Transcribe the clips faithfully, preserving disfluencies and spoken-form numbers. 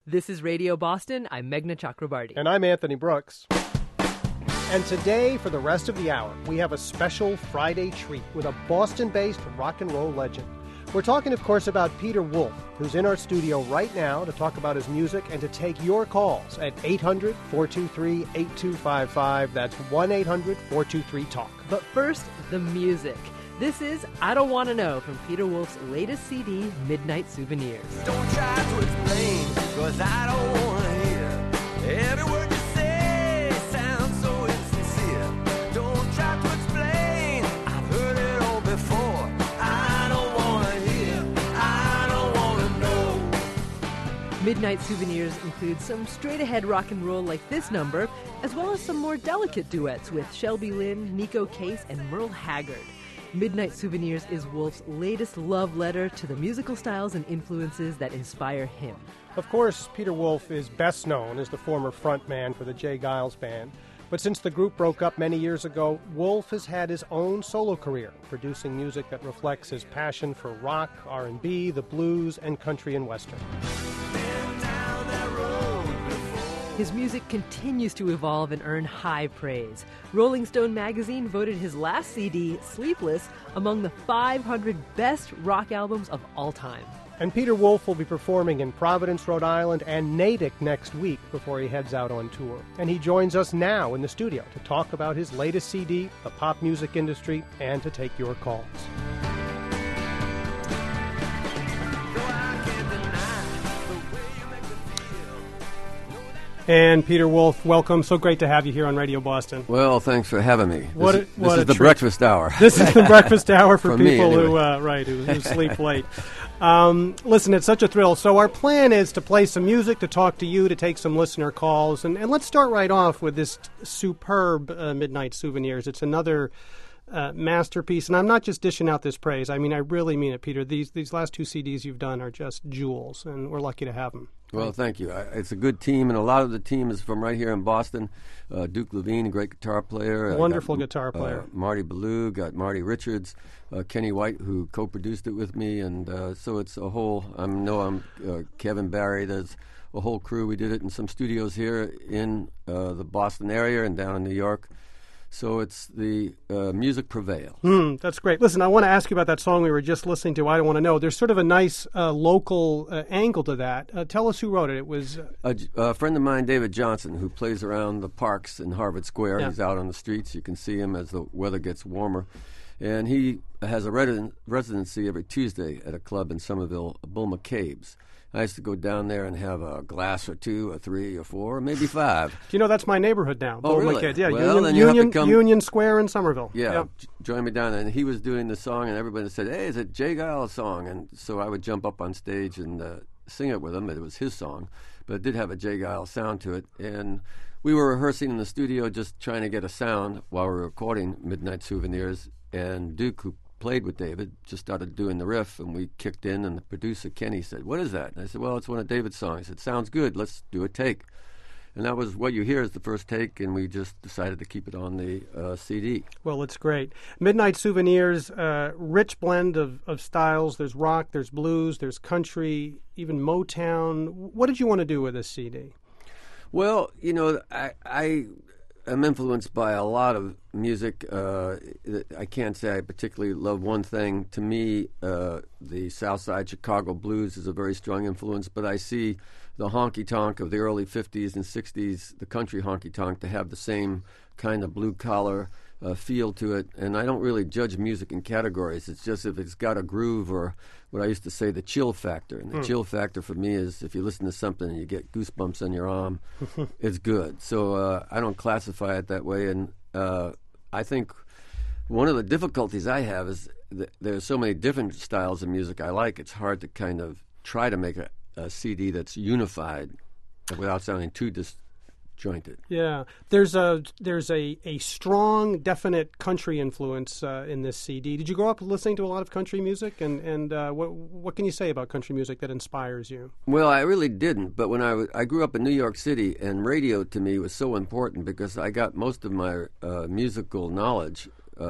This is Radio Boston. I'm Meghna Chakrabarty. And I'm Anthony Brooks. And today, for the rest of the hour, we have a special Friday treat with a Boston-based rock and roll legend. We're talking, of course, about Peter Wolf, who's in our studio right now to talk about his music and to take your calls at eight hundred, four two three, eight two five five. That's one eight hundred, four two three, talk. But first, the music. This is I Don't Want to Know from Peter Wolf's latest C D, Midnight Souvenirs. Don't try to explain, cause I don't want to hear every word you say sounds so insincere. Don't try to explain, I've heard it all before. I don't want to hear, I don't want to know. Midnight Souvenirs includes some straight-ahead rock and roll like this number, as well as some more delicate duets with Shelby Lynne, Nico Case, and Merle Haggard. Midnight Souvenirs is Wolf's latest love letter to the musical styles and influences that inspire him. Of course, Peter Wolf is best known as the former frontman for the Jay Giles Band. But since the group broke up many years ago, Wolf has had his own solo career, producing music that reflects his passion for rock, R and B, the blues, and country and western. His music continues to evolve and earn high praise. Rolling Stone magazine voted his last C D, Sleepless, among the five hundred best rock albums of all time. And Peter Wolf will be performing in Providence, Rhode Island, and Natick next week before he heads out on tour. And he joins us now in the studio to talk about his latest C D, the pop music industry, and to take your calls. And Peter Wolf, welcome. So great to have you here on Radio Boston. Well, thanks for having me. What this a, is, what this a is the treat. breakfast hour. This is the breakfast hour for, for people me, anyway. who, uh, right, who, who sleep late. Um, listen, it's such a thrill. So our plan is to play some music, to talk to you, to take some listener calls, and, and let's start right off with this superb uh, Midnight Souvenirs. It's another uh, masterpiece, and I'm not just dishing out this praise. I mean, I really mean it, Peter. These these last two C Ds you've done are just jewels, and we're lucky to have them. Well, thank you. I, it's a good team, and a lot of the team is from right here in Boston. Uh, Duke Levine, a great guitar player. Wonderful got, guitar player. Uh, Marty Ballou, got Marty Richards, uh, Kenny White, who co-produced it with me, and uh, so it's a whole. I know I'm uh, Kevin Barry. There's a whole crew. We did it in some studios here in uh, the Boston area and down in New York. So it's the uh, music prevails. Mm, that's great. Listen, I want to ask you about that song we were just listening to, I Don't Want to Know. There's sort of a nice uh, local uh, angle to that. Uh, tell us who wrote it. It was... Uh, a, a friend of mine, David Johnson, who plays around the parks in Harvard Square. Yeah. He's out on the streets. You can see him as the weather gets warmer. And he has a resident, residency every Tuesday at a club in Somerville, Bull McCabe's. I used to go down there and have a glass or two, or three, or four, or maybe five. Do you know that's my neighborhood now? Oh, Bull really? McCabe. Yeah, Well, Union, then you have to Union, come- Union Square in Somerville. Yeah, Yep. j- join me down there. And he was doing the song, and everybody said, hey, it's a Jay Giles song. And so I would jump up on stage and uh, sing it with him. It was his song, but it did have a Jay Giles sound to it. And we were rehearsing in the studio just trying to get a sound while we were recording Midnight Souvenirs. And Duke, who played with David, just started doing the riff, and we kicked in, and the producer, Kenny, said, what is that? And I said, well, it's one of David's songs. He said, sounds good. Let's do a take. And that was what you hear is the first take, and we just decided to keep it on the uh, C D. Well, it's great. Midnight Souvenirs, uh, rich blend of, of styles. There's rock, there's blues, there's country, even Motown. What did you want to do with this C D? Well, you know, I, I am influenced by a lot of music. Uh, I can't say I particularly love one thing. To me, uh, the Southside Chicago blues is a very strong influence, but I see the honky-tonk of the early fifties and sixties, the country honky-tonk, to have the same kind of blue-collar uh, feel to it. And I don't really judge music in categories. It's just if it's got a groove, or what I used to say, the chill factor. And the Hmm. chill factor for me is if you listen to something and you get goosebumps on your arm, it's good. So uh, I don't classify it that way. And uh, I think one of the difficulties I have is that there's so many different styles of music I like. It's hard to kind of try to make a, a C D that's unified without sounding too disjointed. Yeah, there's a there's a, a strong, definite country influence uh, in this C D. Did you grow up listening to a lot of country music, and and uh, what what can you say about country music that inspires you? Well, I really didn't, but when I, w- I grew up in New York City, and radio to me was so important because I got most of my uh, musical knowledge uh,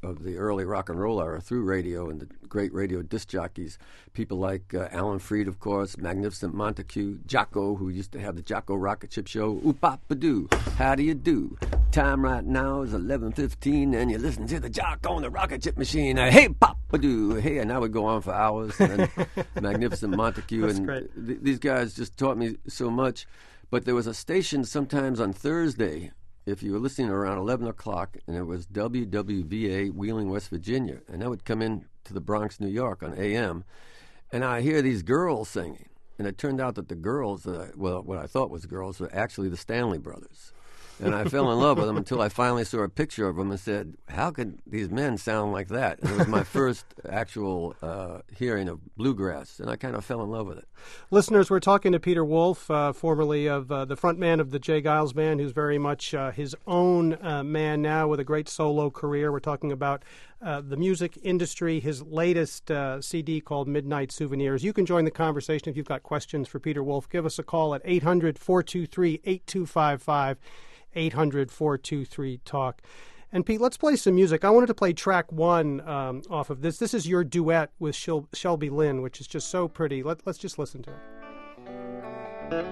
of the early rock and roll era through radio and the great radio disc jockeys. People like uh, Alan Freed, of course, Magnificent Montague, Jocko, who used to have the Jocko Rocket Chip Show. Oop-pop-a-doo, how do you do? Time right now is eleven fifteen, and you listen to the Jocko on the Rocket Chip Machine. Uh, hey, pop-a-doo, hey, and that would go on for hours. And then Magnificent Montague. That's and great. Th- these guys just taught me so much. But there was a station sometimes on Thursday, if you were listening around eleven o'clock, and it was W W V A Wheeling, West Virginia, and that would come in to the Bronx, New York on A M, and I hear these girls singing, and it turned out that the girls, uh, well, what I thought was girls, were actually the Stanley Brothers. And I fell in love with them until I finally saw a picture of them and said, how could these men sound like that? And it was my first actual uh, hearing of bluegrass, and I kind of fell in love with it. Listeners, we're talking to Peter Wolf, uh, formerly of uh, the front man of the Jay Giles Band, who's very much uh, his own uh, man now with a great solo career. We're talking about uh, the music industry, his latest uh, C D called Midnight Souvenirs. You can join the conversation if you've got questions for Peter Wolf. Give us a call at eight hundred, four two three, eight two five five. eight hundred, four two three, talk. And Pete, let's play some music. I wanted to play track one um, off of this. This is your duet with Shel- Shelby Lynne, which is just so pretty. Let, let's just listen to it.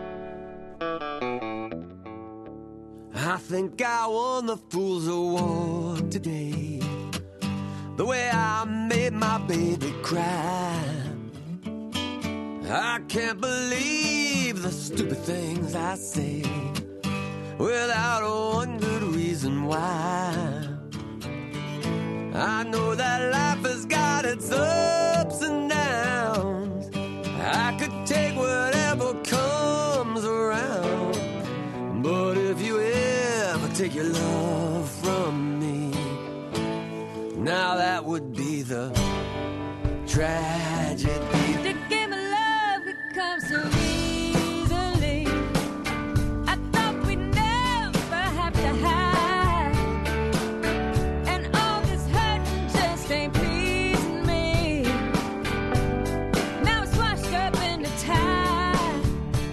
I think I won the Fool's Award today. The way I made my baby cry. I can't believe the stupid things I say without one good reason why. I know that life has got its ups and downs. I could take whatever comes around, but if you ever take your love from me, now that would be the tragedy. The game of love becomes so easily. I thought we'd never have to hide, and all this hurting just ain't pleasing me. Now it's washed up in the tide.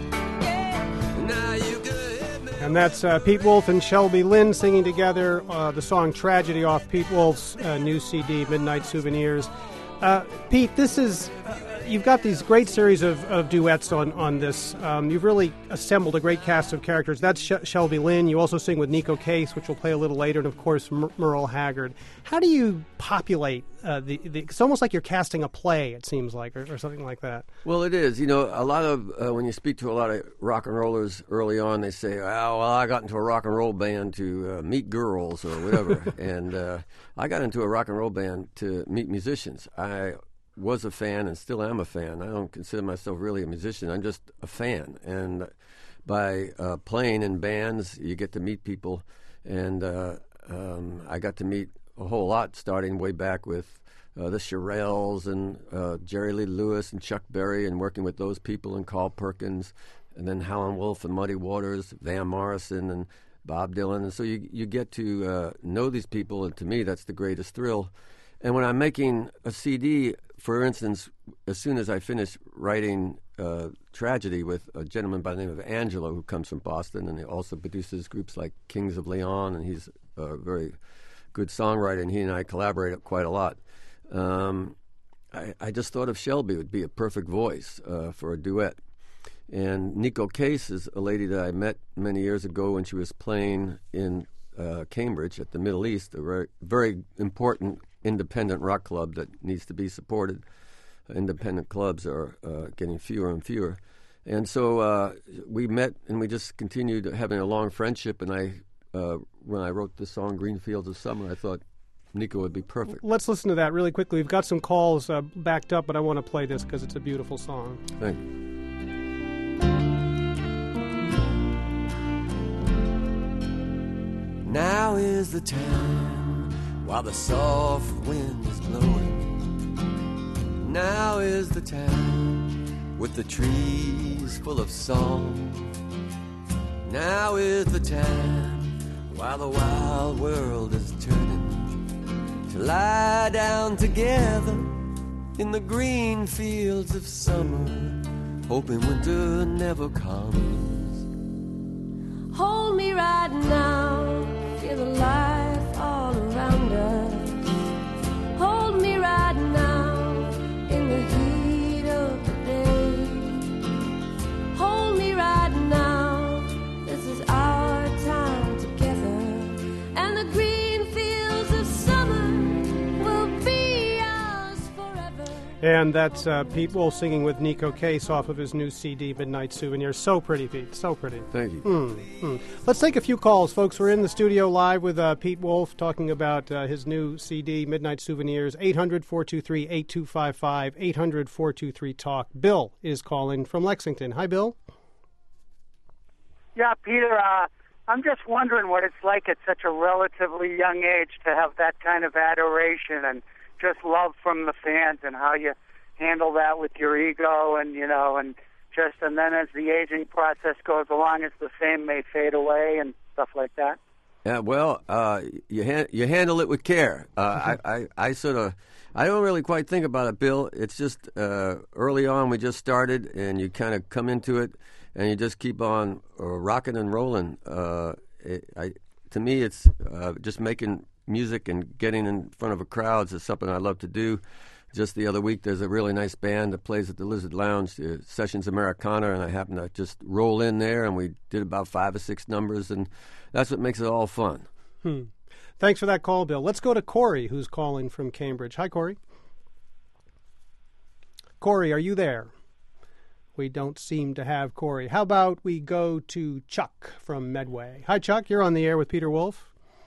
Yeah. Now you could hit me. And that's uh, Pete Wolf and Shelby Lynne singing together uh, the song Tragedy off Pete Wolf's uh, new C D, Midnight Souvenirs. Uh, Pete, this is, uh, you've got these great series of, of duets on, on this. Um, you've really assembled a great cast of characters. That's Sh- Shelby Lynne. You also sing with Nico Case, which we'll play a little later, and of course M- Merle Haggard. How do you populate uh, the, the, it's almost like you're casting a play, it seems like, or, or something like that. Well, it is. You know, a lot of, uh, when you speak to a lot of rock and rollers early on, they say, oh, well, I got into a rock and roll band to uh, meet girls or whatever. and uh, I got into a rock and roll band to meet musicians. I was a fan and still am a fan. I don't consider myself really a musician. I'm just a fan. And by uh, playing in bands, you get to meet people. And uh, um, I got to meet a whole lot, starting way back with uh, the Shirelles and uh, Jerry Lee Lewis and Chuck Berry, and working with those people, and Carl Perkins, and then Howlin' Wolf and Muddy Waters, Van Morrison and Bob Dylan. And so you you get to uh, know these people, and to me that's the greatest thrill. And when I'm making a C D, for instance, as soon as I finish writing uh, Tragedy with a gentleman by the name of Angelo, who comes from Boston, and he also produces groups like Kings of Leon, and he's a very good songwriter, and he and I collaborate quite a lot. Um, I, I just thought of Shelby would be a perfect voice uh, for a duet. And Nico Case is a lady that I met many years ago when she was playing in uh, Cambridge at the Middle East, a very, very important independent rock club that needs to be supported. Independent clubs are uh, getting fewer and fewer. And so uh, we met, and we just continued having a long friendship, and I Uh, when I wrote the song Green Fields of Summer, I thought Nico would be perfect. Let's listen to that really quickly. We've got some calls uh, backed up, but I want to play this because it's a beautiful song. Thank you. Now is the time while the soft wind is blowing. Now is the time with the trees full of song. Now is the time while the wild world is turning, to lie down together in the green fields of summer, hoping winter never comes. Hold me right now, feel the life all around us. And that's uh, Pete Wolf singing with Nico Case off of his new C D, Midnight Souvenirs. So pretty, Pete. So pretty. Thank you. Mm, mm. Let's take a few calls, folks. We're in the studio live with uh, Pete Wolf talking about uh, his new C D, Midnight Souvenirs. eight hundred, four two three, eight two five five, eight hundred, four two three, talk. Bill is calling from Lexington. Hi, Bill. Yeah, Peter, uh, I'm just wondering what it's like at such a relatively young age to have that kind of adoration and just love from the fans, and how you handle that with your ego, and you know, and just and then as the aging process goes along, as the fame may fade away and stuff like that. Yeah, well, uh, you ha- you handle it with care. Uh, I, I I sort of I don't really quite think about it, Bill. It's just uh, early on we just started, and you kind of come into it, and you just keep on uh, rocking and rolling. Uh, it, I to me, it's uh, just making music and getting in front of a crowd is something I love to do. Just the other week, there's a really nice band that plays at the Lizard Lounge, uh, Sessions Americana, and I happened to just roll in there, and we did about five or six numbers, and that's what makes it all fun. Hmm. Thanks for that call, Bill. Let's go to Corey, who's calling from Cambridge. Hi, Corey. Corey, are you there? We don't seem to have Corey. How about we go to Chuck from Medway? Hi, Chuck. You're on the air with Peter Wolf.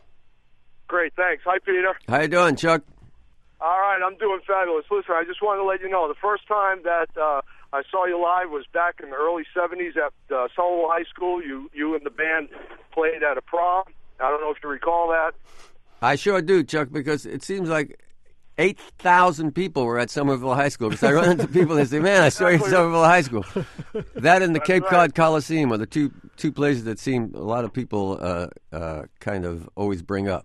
Great, thanks. Hi, Peter. How you doing, Chuck? All right, I'm doing fabulous. Listen, I just wanted to let you know, the first time that uh, I saw you live was back in the early seventies at uh, Somerville High School. You you and the band played at a prom. I don't know if you recall that. I sure do, Chuck, because it seems like eight thousand people were at Somerville High School. Because I run into people and say, man, I saw you at Somerville High School. That and the That's Cape right. Cod Coliseum are the two, two places that seem a lot of people uh, uh, kind of always bring up.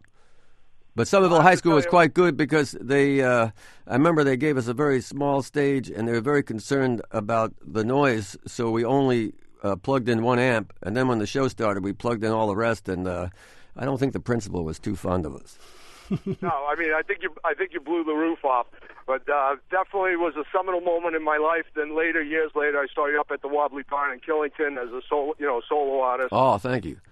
But Somerville I have High to School tell was you- quite good because they, uh, I remember they gave us a very small stage and they were very concerned about the noise, so we only uh, plugged in one amp, and then when the show started, we plugged in all the rest, and uh, I don't think the principal was too fond of us. No, I mean, I think you I think you blew the roof off. But uh, definitely was a seminal moment in my life. Then later, years later, I started up at the Wobbly Barn in Killington as a solo, you know, solo artist. Oh, thank you.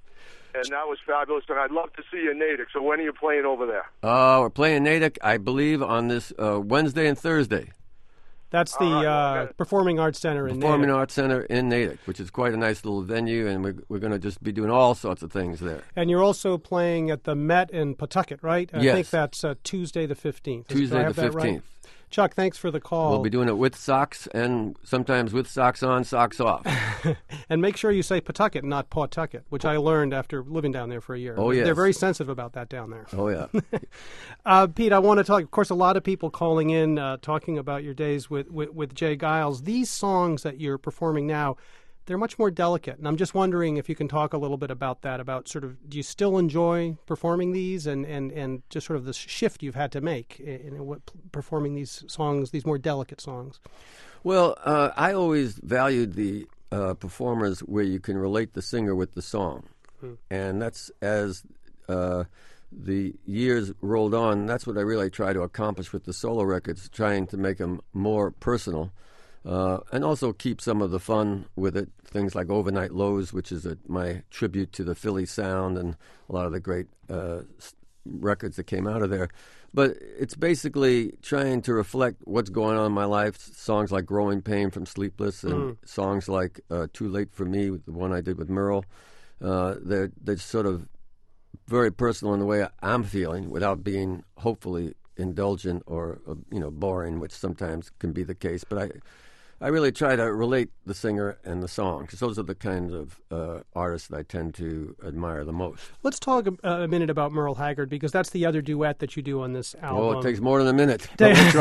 And that was fabulous, and I'd love to see you in Natick. So when are you playing over there? Uh, we're playing Natick, I believe, on this uh, Wednesday and Thursday. That's the All right, well, uh, okay. Performing Arts Center in Performing Natick. Arts Center in Natick, which is quite a nice little venue, and we're, we're going to just be doing all sorts of things there. And you're also playing at the Met in Pawtucket, right? I Yes. think that's uh, Tuesday the fifteenth. Is- do I Tuesday have the that right? fifteenth. Chuck, thanks for the call. We'll be doing it with socks and sometimes with socks on, socks off. And make sure you say Pawtucket, not Pawtucket, which I learned after living down there for a year. Oh, They're yes. very sensitive about that down there. Oh, yeah. Uh, Pete, I want to talk, of course, a lot of people calling in, uh, talking about your days with, with, with Jay Giles. These songs that you're performing now, they're much more delicate. And I'm just wondering if you can talk a little bit about that, about sort of, do you still enjoy performing these and, and, and just sort of the shift you've had to make in, in what, performing these songs, these more delicate songs? Well, uh, I always valued the uh, performers where you can relate the singer with the song. Hmm. And that's as uh, the years rolled on, that's what I really try to accomplish with the solo records, trying to make them more personal. Uh, and also keep some of the fun with it. Things like Overnight Lows, which is a, my tribute to the Philly sound and a lot of the great uh, s- records that came out of there. But it's basically trying to reflect what's going on in my life. Songs like Growing Pain from Sleepless and songs like uh, Too Late for Me, the one I did with Merle. Uh, they're, they're sort of very personal in the way I'm feeling without being hopefully indulgent or uh, you know boring, which sometimes can be the case. But I I really try to relate the singer and the song, because those are the kinds of uh, artists that I tend to admire the most. Let's talk a, a minute about Merle Haggard, because that's the other duet that you do on this album. Oh, it takes more than a minute. But we'll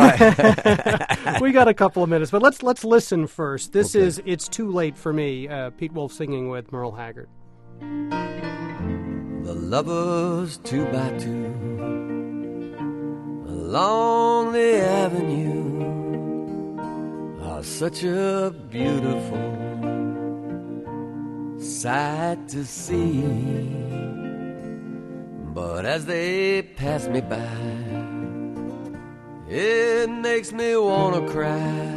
try. We got a couple of minutes, but let's let's listen first. This Okay. is It's Too Late for Me, uh, Pete Wolf singing with Merle Haggard. The lovers two by two along the avenue are such a beautiful sight to see. But as they pass me by, it makes me wanna cry,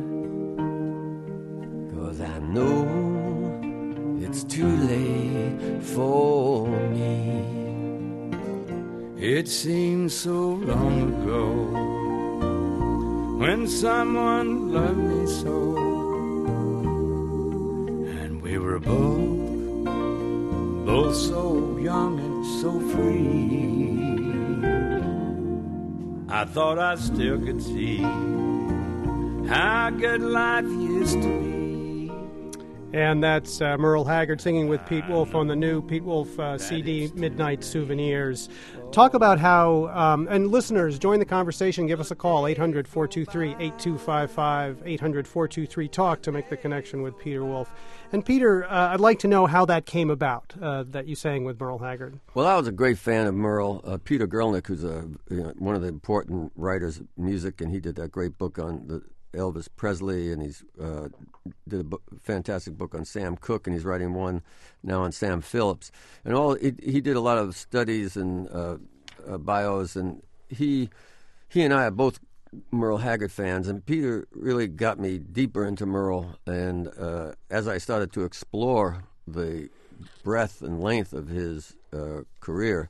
'cause I know it's too late for me. It seems so long ago, when someone loved me so. And we were both, both so young and so free. I thought I still could see how good life used to be. And that's uh, Merle Haggard singing with Pete Wolf on the new Pete Wolf uh, C D, Midnight Souvenirs. Talk about how, um, and listeners, join the conversation. Give us a call, eight hundred, four two three, eight two five five, eight hundred, four two three, talk to make the connection with Peter Wolf. And Peter, uh, I'd like to know how that came about, uh, that you sang with Merle Haggard. Well, I was a great fan of Merle. Uh, Peter Guralnick, who's a, you know, one of the important writers of music, and he did that great book on the Elvis Presley, and he's uh, did a book, fantastic book on Sam Cooke, and he's writing one now on Sam Phillips. And all he, he did a lot of studies and uh, uh, bios, and he he and I are both Merle Haggard fans, and Peter really got me deeper into Merle. And uh, as I started to explore the breadth and length of his uh, career,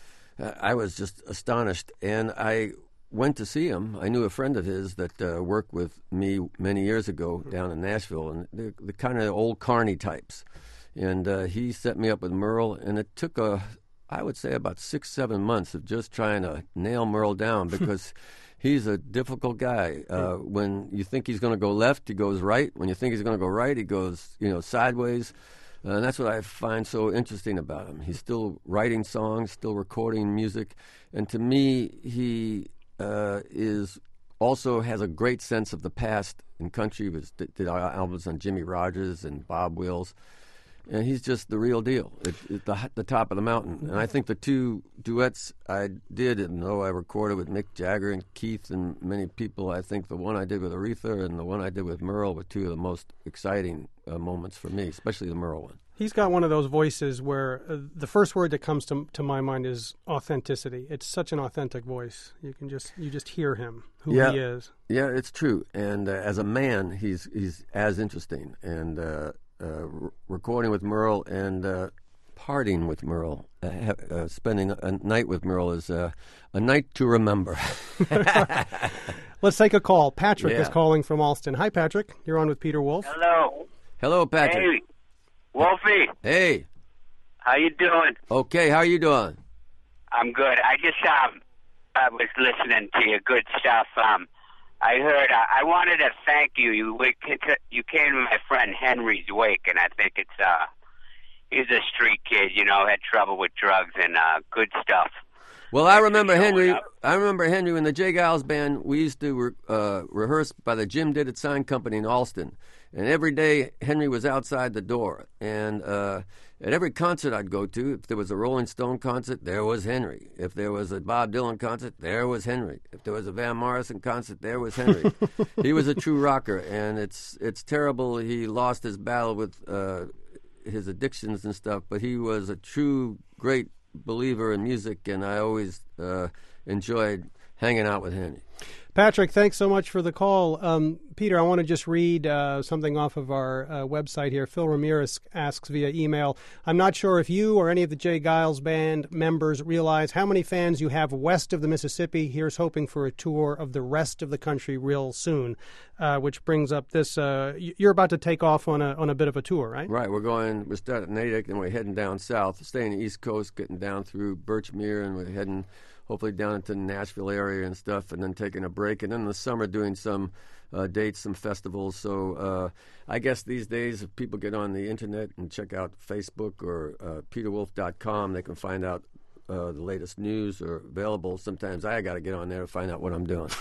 I was just astonished, and I went to see him. I knew a friend of his that uh, worked with me many years ago down in Nashville, and they're the kind of old Carney types. And uh, he set me up with Merle, and it took, a, I would say, about six, seven months of just trying to nail Merle down because he's a difficult guy. Uh, when you think he's going to go left, he goes right. When you think he's going to go right, he goes, you know, sideways. Uh, and that's what I find so interesting about him. He's still writing songs, still recording music, and to me, he Uh, is also has a great sense of the past in country. He was did, did albums on Jimmy Rogers and Bob Wills, and he's just the real deal. It, it, the the top of the mountain. And I think the two duets I did, and though I recorded with Mick Jagger and Keith and many people, I think the one I did with Aretha and the one I did with Merle were two of the most exciting uh, moments for me, especially the Merle one. He's got one of those voices where uh, the first word that comes to to my mind is authenticity. It's such an authentic voice. You can just you just hear him, who yeah. he is. Yeah, it's true. And uh, as a man, he's he's as interesting. And uh, uh, re- recording with Merle and uh, partying with Merle, uh, ha- uh, spending a night with Merle is uh, a night to remember. Let's take a call. Patrick Yeah. is calling from Alston. Hi, Patrick. You're on with Peter Wolf. Hello. Hello, Patrick. Hey, Wolfie. Hey. How you doing? Okay, how are you doing? I'm good. I just um, I was listening to your good stuff. Um, I heard. Uh, I wanted to thank you. You you came to my friend Henry's wake, and I think it's uh, he's a street kid. You know, had trouble with drugs and uh, good stuff. Well, I remember Henry. up. I remember Henry when the J. Giles Band. We used to re- uh, rehearse by the Jim Did It Sign Company in Alston, and every day Henry was outside the door. And uh, at every concert I'd go to, if there was a Rolling Stone concert, there was Henry. If there was a Bob Dylan concert, there was Henry. If there was a Van Morrison concert, there was Henry. He was a true rocker, and it's it's terrible. He lost his battle with uh, his addictions and stuff, but he was a true great believer in music, and I always uh, enjoyed hanging out with Henry. Patrick, thanks so much for the call. Um, Peter, I want to just read uh, something off of our uh, website here. Phil Ramirez asks via email, I'm not sure if you or any of the J. Giles Band members realize how many fans you have west of the Mississippi. Here's hoping for a tour of the rest of the country real soon, uh, which brings up this. Uh, you're about to take off on a on a bit of a tour, right? Right. We're going, we're starting at Natick, and we're heading down south, staying the East Coast, getting down through Birchmere, and we're heading hopefully down into the Nashville area and stuff, and then taking a break, and then in the summer doing some uh, dates, some festivals. So uh, I guess these days, if people get on the internet and check out Facebook or uh, peter wolf dot com, they can find out uh, the latest news or available. Sometimes I got to get on there to find out what I'm doing.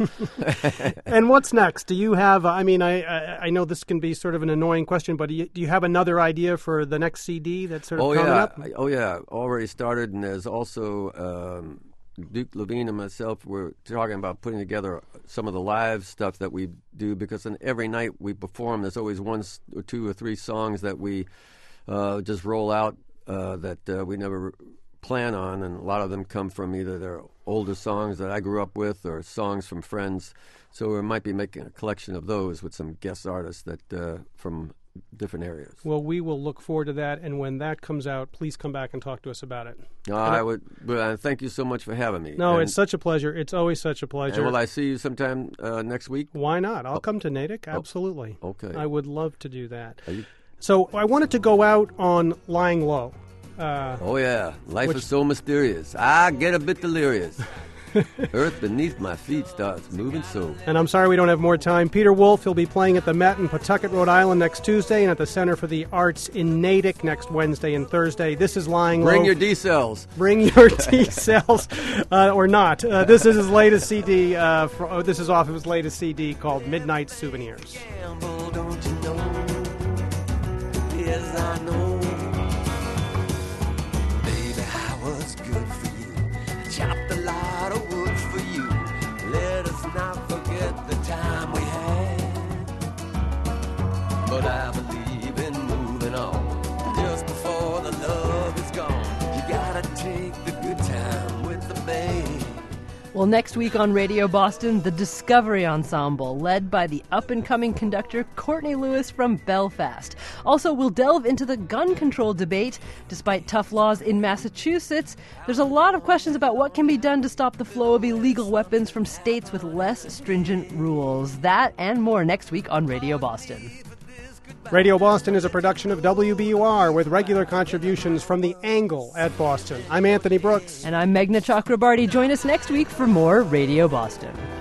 And what's next? Do you have, I mean, I, I I know this can be sort of an annoying question, but do you, do you have another idea for the next C D that's sort of oh, coming yeah. up? I- Oh, yeah. Already started, and there's also um, Duke Levine and myself, we're talking about putting together some of the live stuff that we do, because in every night we perform, there's always one s- or two or three songs that we uh, just roll out uh, that uh, we never plan on, and a lot of them come from either their older songs that I grew up with or songs from friends. So we might be making a collection of those with some guest artists that uh, from different areas. Well, we will look forward to that, and when that comes out, please come back and talk to us about it. No, I would. But uh, thank you so much for having me. No, and, it's such a pleasure. It's always such a pleasure. And will I see you sometime uh, next week? Why not? I'll come to Natick. Absolutely. Oh, okay. I would love to do that. Are you- So I wanted to go out on Lying Low. Uh, oh, yeah. Life which- is so mysterious. I get a bit delirious. Earth beneath my feet starts moving so. And I'm sorry we don't have more time. Peter Wolf, he'll be playing at the Met in Pawtucket, Rhode Island next Tuesday and at the Center for the Arts in Natick next Wednesday and Thursday. This is Lying Low. Bring your D-cells. Bring your T-cells, uh, or not. Uh, this is his latest C D. Uh, for, oh, this is off of his latest C D called Midnight Souvenirs. Gamble, don't you know? Yes, I know. Baby, I was good for you. Chopped a lot of wood for you. Let us not forget the time we had. But I believe in moving on. Just before the love is gone, you gotta take the good time with the band. Well, next week on Radio Boston, the Discovery Ensemble, led by the up-and-coming conductor Courtney Lewis from Belfast. Also, we'll delve into the gun control debate. Despite tough laws in Massachusetts, there's a lot of questions about what can be done to stop the flow of illegal weapons from states with less stringent rules. That and more next week on Radio Boston. Radio Boston is a production of W B U R with regular contributions from The Angle at Boston. I'm Anthony Brooks. And I'm Meghna Chakrabarty. Join us next week for more Radio Boston.